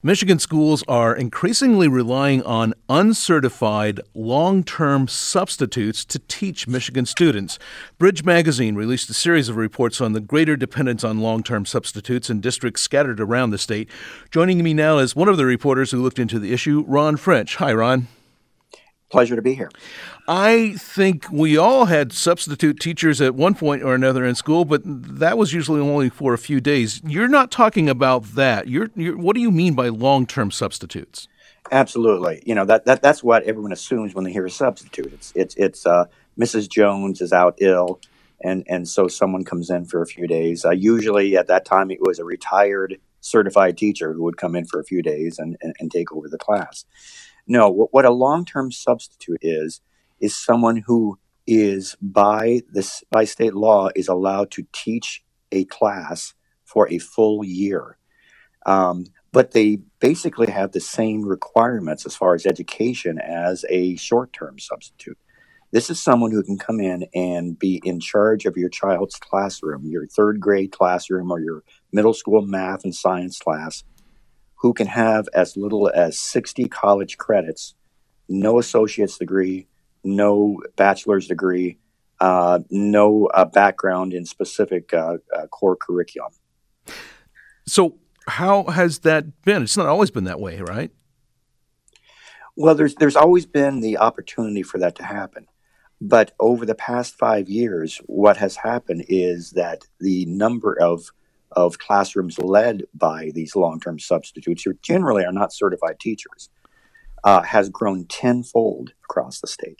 Michigan schools are increasingly relying on uncertified long-term substitutes to teach Michigan students. Bridge Magazine released a series of reports on the greater dependence on long-term substitutes in districts scattered around the state. Joining me now is one of the reporters who looked into the issue, Ron French. Hi, Ron. Pleasure to be here. I think we all had substitute teachers at one point or another in school, but that was usually only for a few days. You're not talking about that. What do you mean by long-term substitutes? Absolutely. That's what everyone assumes when they hear a substitute. It's Mrs. Jones is out ill, and so someone comes in for a few days. Usually at that time it was a retired certified teacher who would come in for a few days and take over the class. No, what a long-term substitute is someone who is by state law is allowed to teach a class for a full year. But they basically have the same requirements as far as education as a short-term substitute. This is someone who can come in and be in charge of your child's classroom, your third grade classroom or your middle school math and science class, who can have as little as 60 college credits, no associate's degree, no bachelor's degree, no background in specific core curriculum. So how has that been? It's not always been that way, right? Well, there's always been the opportunity for that to happen. But over the past 5 years, what has happened is that the number of classrooms led by these long-term substitutes, who generally are not certified teachers, has grown tenfold across the state.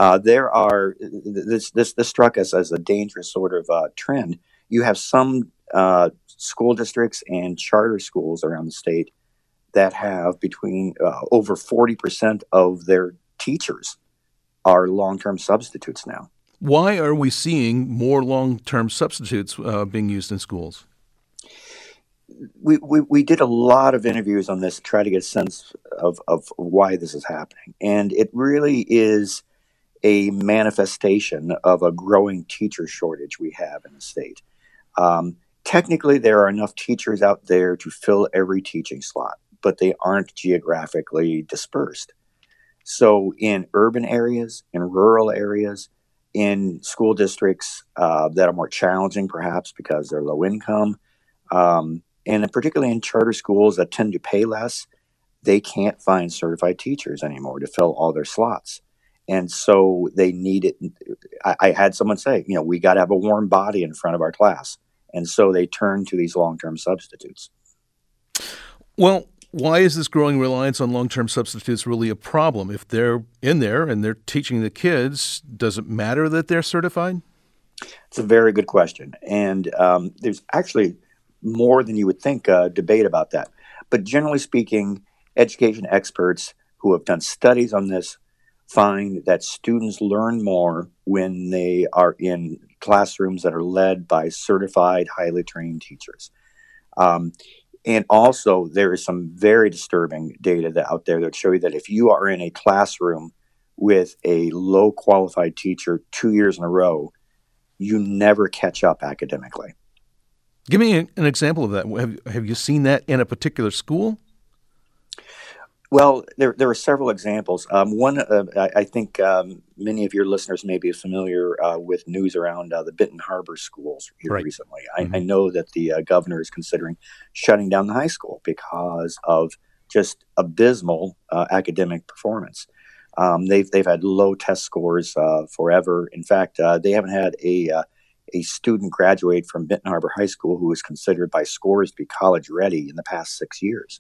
This struck us as a dangerous sort of trend. You have some school districts and charter schools around the state that have between over 40% of their teachers are long-term substitutes now. Why are we seeing more long-term substitutes being used in schools? We did a lot of interviews on this to try to get a sense of why this is happening. And it really is a manifestation of a growing teacher shortage we have in the state. Technically, there are enough teachers out there to fill every teaching slot, but they aren't geographically dispersed. So in urban areas, in rural areas, in school districts that are more challenging, perhaps because they're low income, and particularly in charter schools that tend to pay less, they can't find certified teachers anymore to fill all their slots. And so they need it. I had someone say, we got to have a warm body in front of our class. And so they turn to these long-term substitutes. Well, why is this growing reliance on long-term substitutes really a problem? If they're in there and they're teaching the kids, does it matter that they're certified? It's a very good question. And there's actually more than you would think debate about that. But generally speaking, education experts who have done studies on this find that students learn more when they are in classrooms that are led by certified, highly trained teachers. And also, there is some very disturbing data out there that show you that if you are in a classroom with a low qualified teacher 2 years in a row, you never catch up academically. Give me an example of that. Have you seen that in a particular school? Well, there are several examples. One, I think many of your listeners may be familiar with news around the Benton Harbor schools here recently. I know that the governor is considering shutting down the high school because of just abysmal academic performance. They've had low test scores forever. In fact, they haven't had a student graduate from Benton Harbor High School who was considered by scores to be college ready in the past 6 years.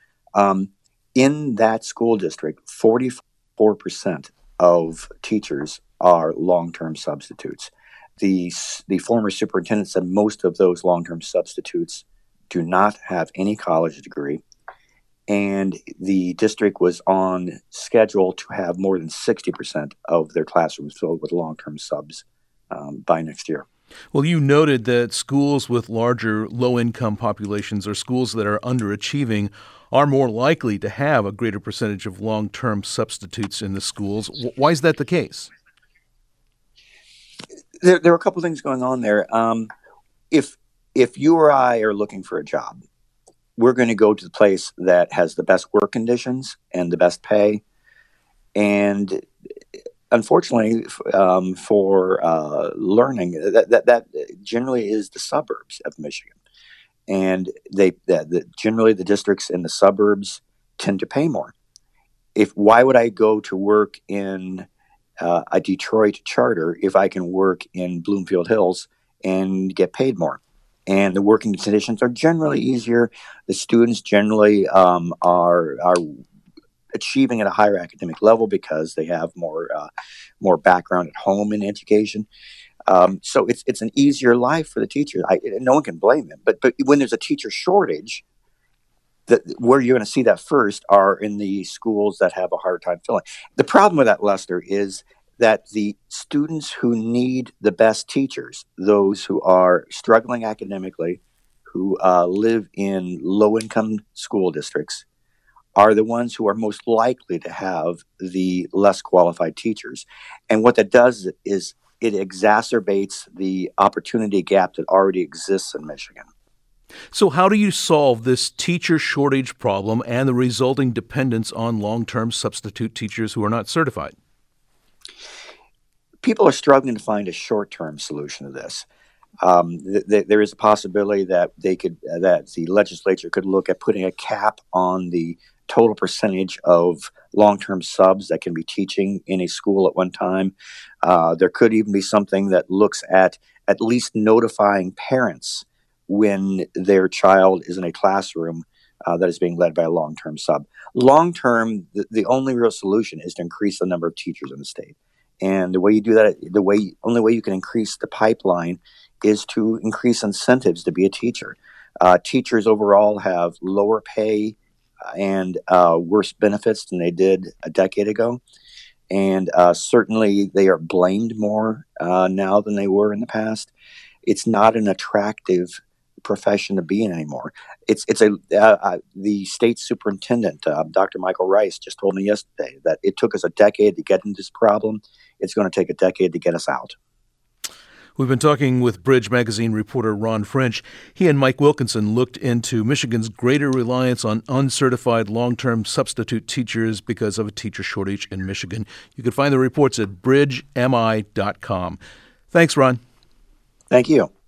In that school district, 44% of teachers are long-term substitutes. The former superintendent said most of those long-term substitutes do not have any college degree, and the district was on schedule to have more than 60% of their classrooms filled with long-term subs by next year. Well, you noted that schools with larger low-income populations or schools that are underachieving are more likely to have a greater percentage of long-term substitutes in the schools. Why is that the case? There are a couple things going on there. If you or I are looking for a job, we're going to go to the place that has the best work conditions and the best pay. And unfortunately, for learning, that generally is the suburbs of Michigan. And generally the districts in the suburbs tend to pay more. Why would I go to work in a Detroit charter if I can work in Bloomfield Hills and get paid more? And the working conditions are generally easier. The students generally are achieving at a higher academic level because they have more background at home in education. So it's an easier life for the teacher. No one can blame them. But when there's a teacher shortage, where you're going to see that first are in the schools that have a hard time filling. The problem with that, Lester, is that the students who need the best teachers, those who are struggling academically, who live in low-income school districts, are the ones who are most likely to have the less qualified teachers. And what that does is it exacerbates the opportunity gap that already exists in Michigan. So how do you solve this teacher shortage problem and the resulting dependence on long-term substitute teachers who are not certified? People are struggling to find a short-term solution to this. There is a possibility that that the legislature could look at putting a cap on the total percentage of long-term subs that can be teaching in a school at one time. There could even be something that looks at least notifying parents when their child is in a classroom that is being led by a long-term sub. Long-term, the only real solution is to increase the number of teachers in the state. And the way you do that, only way you can increase the pipeline is to increase incentives to be a teacher. Teachers overall have lower pay and worse benefits than they did a decade ago. And certainly they are blamed more now than they were in the past. It's not an attractive profession to be in anymore. The state superintendent, Dr. Michael Rice, just told me yesterday that it took us a decade to get into this problem. It's going to take a decade to get us out. We've been talking with Bridge Magazine reporter Ron French. He and Mike Wilkinson looked into Michigan's greater reliance on uncertified long-term substitute teachers because of a teacher shortage in Michigan. You can find the reports at bridgemi.com. Thanks, Ron. Thank you.